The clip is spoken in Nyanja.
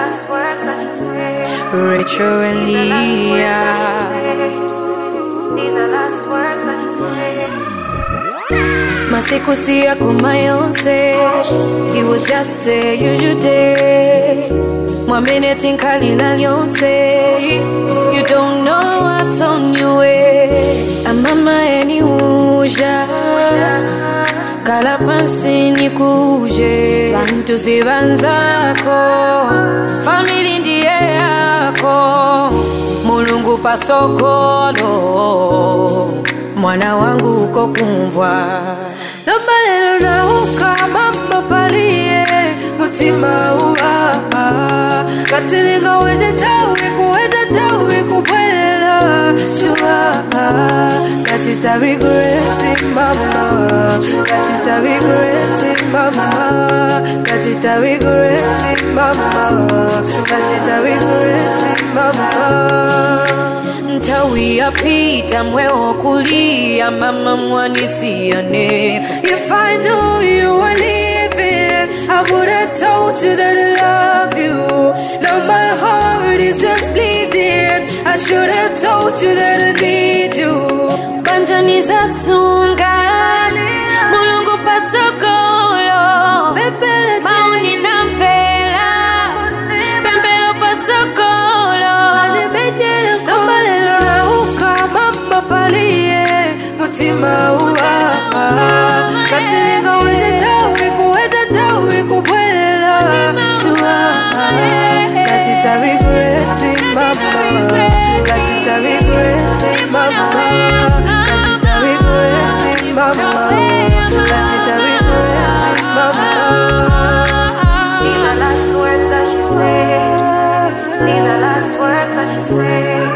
last words that you say. Rachel and Leah. These are last words that you say. Masiku si yako mayonse. It was just a usual day. Mwamene tinkali na lyonse. You don't know what's on your way. Amama eni uja kala pansi ni kuje. Bantu zibanzako family ndiye yako. Mulungu pasokolo mwana wangu uko kumvwa. Namalelo na uka mama palie mutima uwa katilinga weze tawe kupwela shua kachita regretting mama kachita regretting mama kachita regretting mama kachita regretting mama. Ntawi ya pita mweo kulia mama mwanisi yaneka. If I knew you were leaving, I would have told you that I love you. Now my heart is just bleeding. I should have told you that I need you. Banjani za sunga Mulungu pasokolo mauni na mfela pembelo pasokolo. Namalelo na uka mama palie mutima uwa katilinga weze tawe kupwela shua kachita regretting mama kachita regretting mama kachita regretting mama kachita regretting mama. These are last words that she say. These are last words that she say.